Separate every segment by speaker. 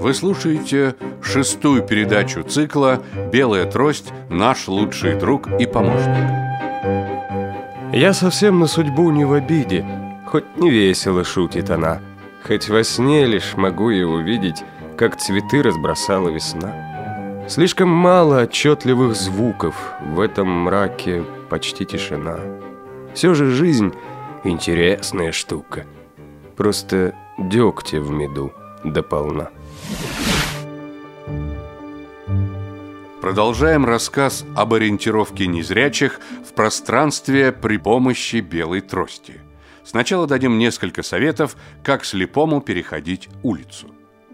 Speaker 1: Вы слушаете шестую передачу цикла «Белая трость. Наш лучший друг и помощник».
Speaker 2: Я совсем на судьбу не в обиде, хоть не весело шутит она, хоть во сне лишь могу я увидеть, как цветы разбросала весна. Слишком мало отчетливых звуков, в этом мраке почти тишина. Все же жизнь интересная штука, просто дегтя в меду да полна.
Speaker 1: Продолжаем рассказ об ориентировке незрячих в пространстве при помощи белой трости. Сначала дадим несколько советов, как слепому переходить улицу.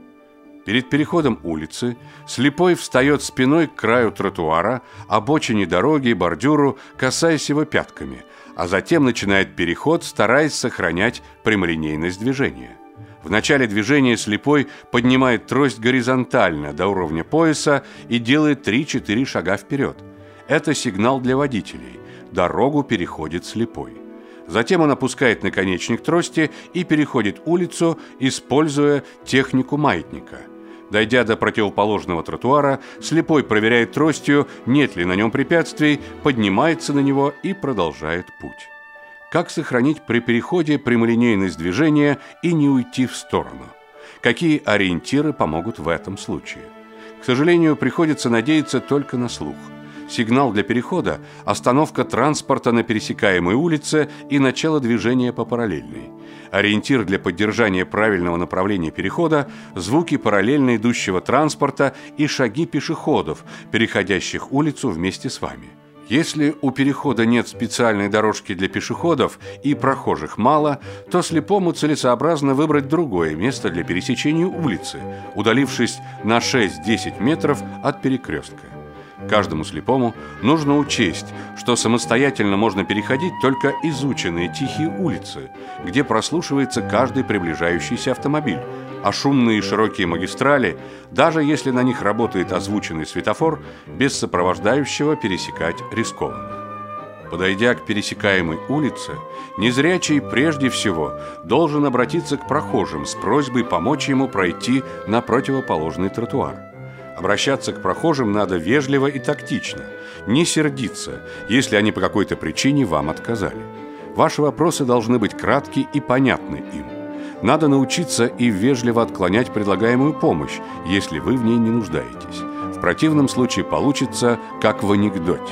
Speaker 1: Перед переходом улицы слепой встает спиной к краю тротуара, обочине дороги и бордюру, касаясь его пятками, а затем начинает переход, стараясь сохранять прямолинейность движения. В начале движения слепой поднимает трость горизонтально до уровня пояса и делает 3-4 шага вперед. Это сигнал для водителей. Дорогу переходит слепой. Затем он опускает наконечник трости и переходит улицу, используя технику маятника. Дойдя до противоположного тротуара, слепой проверяет тростью, нет ли на нем препятствий, поднимается на него и продолжает путь. Как сохранить при переходе прямолинейность движения и не уйти в сторону? Какие ориентиры помогут в этом случае? К сожалению, приходится надеяться только на слух. Сигнал для перехода – остановка транспорта на пересекаемой улице и начало движения по параллельной. Ориентир для поддержания правильного направления перехода – звуки параллельно идущего транспорта и шаги пешеходов, переходящих улицу вместе с вами. Если у перехода нет специальной дорожки для пешеходов и прохожих мало, то слепому целесообразно выбрать другое место для пересечения улицы, удалившись на 6-10 метров от перекрестка. Каждому слепому нужно учесть, что самостоятельно можно переходить только изученные тихие улицы, где прослушивается каждый приближающийся автомобиль, а шумные и широкие магистрали, даже если на них работает озвученный светофор, без сопровождающего пересекать рискованно. Подойдя к пересекаемой улице, незрячий прежде всего должен обратиться к прохожим с просьбой помочь ему пройти на противоположный тротуар. Обращаться к прохожим надо вежливо и тактично, не сердиться, если они по какой-то причине вам отказали. Ваши вопросы должны быть кратки и понятны им. Надо научиться и вежливо отклонять предлагаемую помощь, если вы в ней не нуждаетесь. В противном случае получится, как в анекдоте.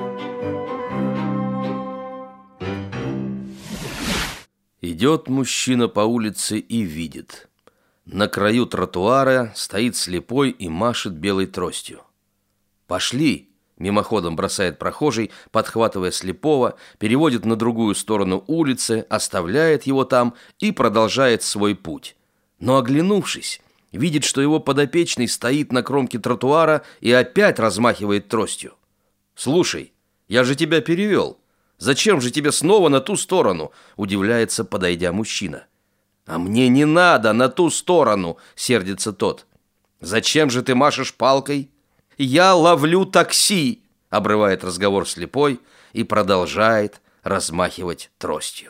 Speaker 3: Идет мужчина по улице и видит. На краю тротуара стоит слепой и машет белой тростью. «Пошли!» – мимоходом бросает прохожий, подхватывая слепого, переводит на другую сторону улицы, оставляет его там и продолжает свой путь. Но, оглянувшись, видит, что его подопечный стоит на кромке тротуара и опять размахивает тростью. «Слушай, я же тебя перевел. Зачем же тебе снова на ту сторону?» – удивляется, подойдя мужчина. «А мне не надо на ту сторону!» – сердится тот. «Зачем же ты машешь палкой?» «Я ловлю такси!» – обрывает разговор слепой и продолжает размахивать тростью.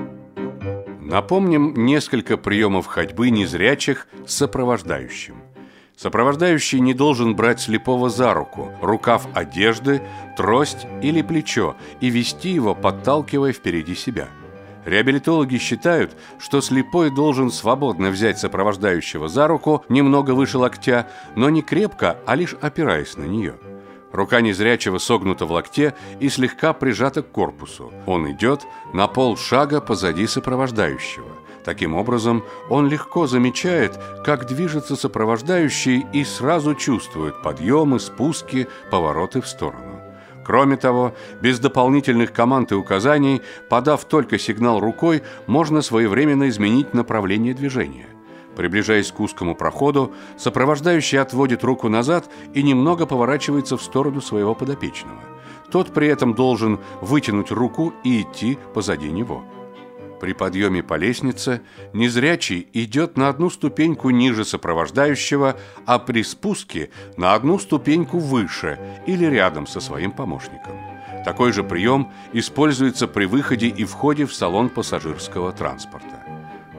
Speaker 1: Напомним несколько приемов ходьбы незрячих с сопровождающим. Сопровождающий не должен брать слепого за руку, рукав одежды, трость или плечо и вести его, подталкивая впереди себя. Реабилитологи считают, что слепой должен свободно взять сопровождающего за руку немного выше локтя, но не крепко, а лишь опираясь на нее. Рука незрячего согнута в локте и слегка прижата к корпусу. Он идет на полшага позади сопровождающего. Таким образом, он легко замечает, как движется сопровождающий и сразу чувствует подъемы, спуски, повороты в сторону. Кроме того, без дополнительных команд и указаний, подав только сигнал рукой, можно своевременно изменить направление движения. Приближаясь к узкому проходу, сопровождающий отводит руку назад и немного поворачивается в сторону своего подопечного. Тот при этом должен вытянуть руку и идти позади него. При подъеме по лестнице незрячий идет на одну ступеньку ниже сопровождающего, а при спуске на одну ступеньку выше или рядом со своим помощником. Такой же прием используется при выходе и входе в салон пассажирского транспорта.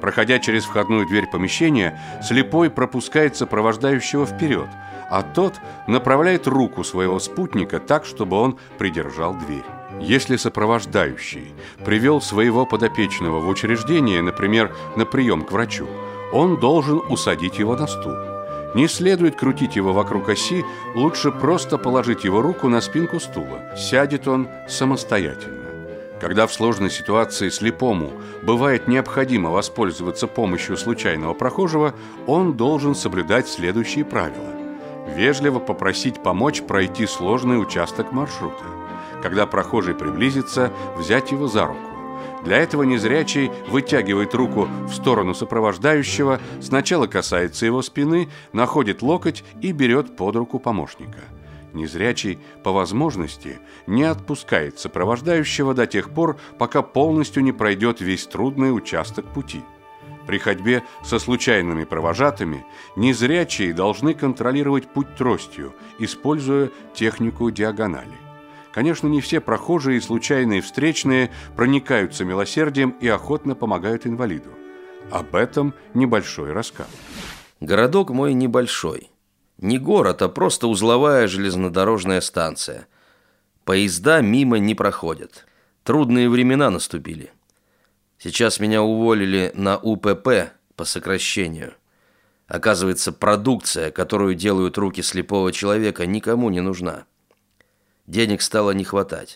Speaker 1: Проходя через входную дверь помещения, слепой пропускает сопровождающего вперед, а тот направляет руку своего спутника так, чтобы он придержал дверь. Если сопровождающий привел своего подопечного в учреждение, например, на прием к врачу, он должен усадить его на стул. Не следует крутить его вокруг оси, лучше просто положить его руку на спинку стула. Сядет он самостоятельно. Когда в сложной ситуации слепому бывает необходимо воспользоваться помощью случайного прохожего, он должен соблюдать следующие правила. Вежливо попросить помочь пройти сложный участок маршрута. Когда прохожий приблизится, взять его за руку. Для этого незрячий вытягивает руку в сторону сопровождающего, сначала касается его спины, находит локоть и берет под руку помощника. Незрячий, по возможности, не отпускает сопровождающего до тех пор, пока полностью не пройдет весь трудный участок пути. При ходьбе со случайными провожатыми незрячие должны контролировать путь тростью, используя технику диагонали. Конечно, не все прохожие и случайные встречные проникаются милосердием и охотно помогают инвалиду. Об этом небольшой рассказ.
Speaker 3: Городок мой небольшой. Не город, а просто узловая железнодорожная станция. Поезда мимо не проходят. Трудные времена наступили. Сейчас меня уволили на УПП по сокращению. Оказывается, продукция, которую делают руки слепого человека, никому не нужна. Денег стало не хватать.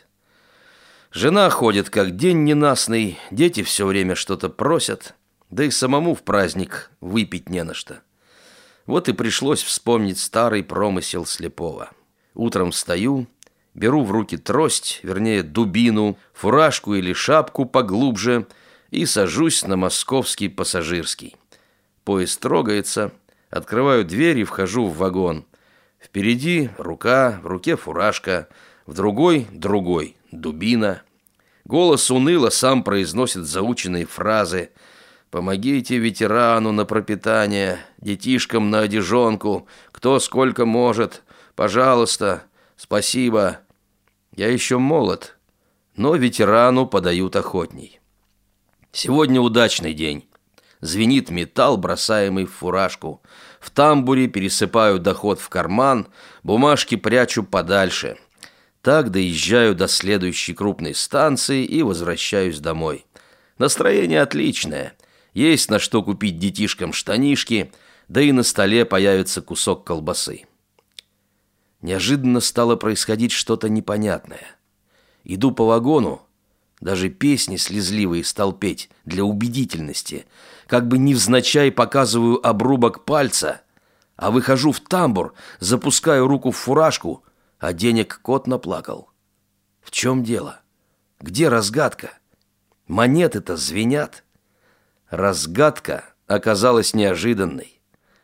Speaker 3: Жена ходит как день ненастный, дети все время что-то просят, да и самому в праздник выпить не на что. Вот и пришлось вспомнить старый промысел слепого. Утром встаю, беру в руки трость, вернее дубину, фуражку или шапку поглубже и сажусь на московский пассажирский. Поезд трогается, открываю дверь и вхожу в вагон. Впереди рука, в руке фуражка, в другой дубина. Голос уныло сам произносит заученные фразы: «Помогите ветерану на пропитание, детишкам на одежонку, кто сколько может, пожалуйста, спасибо». Я еще молод, но ветерану подают охотней. Сегодня удачный день. Звенит металл, бросаемый в фуражку. В тамбуре пересыпаю доход в карман, бумажки прячу подальше. Так доезжаю до следующей крупной станции и возвращаюсь домой. Настроение отличное. Есть на что купить детишкам штанишки, да и на столе появится кусок колбасы. Неожиданно стало происходить что-то непонятное. Иду по вагону, даже песни слезливые стал петь для убедительности. Как бы невзначай показываю обрубок пальца, а выхожу в тамбур, запускаю руку в фуражку, а денег кот наплакал. В чем дело? Где разгадка? Монеты-то звенят. Разгадка оказалась неожиданной.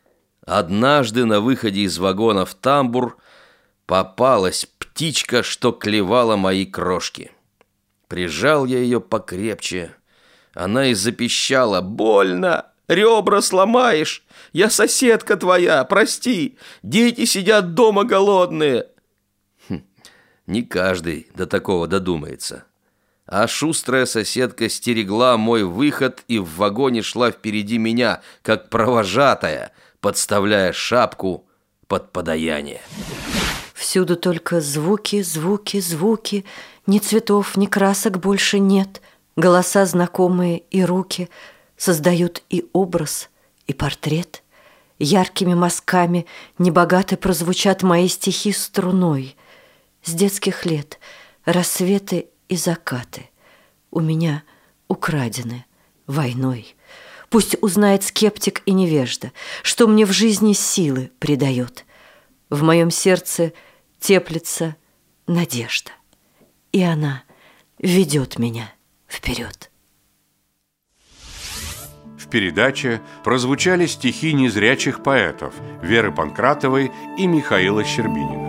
Speaker 3: Однажды на выходе из вагона в тамбур попалась птичка, что клевала мои крошки. Прижал я ее покрепче. Она и запищала: «Больно! Ребра сломаешь! Я соседка твоя, прости! Дети сидят дома голодные!» Не каждый до такого додумается. А шустрая соседка стерегла мой выход и в вагоне шла впереди меня, как провожатая, подставляя шапку под подаяние.
Speaker 4: Всюду только звуки, звуки, звуки. Ни цветов, ни красок больше нет. Голоса знакомые и руки создают и образ, и портрет. Яркими мазками небогато прозвучат мои стихи струной. С детских лет рассветы и закаты у меня украдены войной. Пусть узнает скептик и невежда, что мне в жизни силы придает. В моем сердце теплится надежда, и она ведет меня вперед.
Speaker 1: В передаче прозвучали стихи незрячих поэтов Веры Панкратовой и Михаила Щербинина.